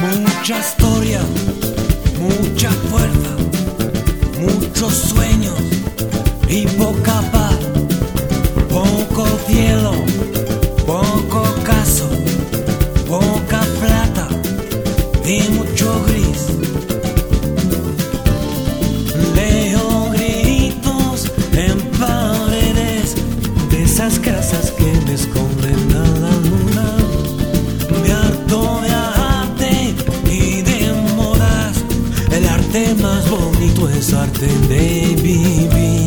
Mucha historia, mucha fuerza, muchos sueños y poca paz. Poco cielo, poco caso, poca plata y mucho gris. Leo gritos en paredes de esas casas que me esconden a la luna. Me harto de arte y de modas. El arte más bonito es arte de vivir.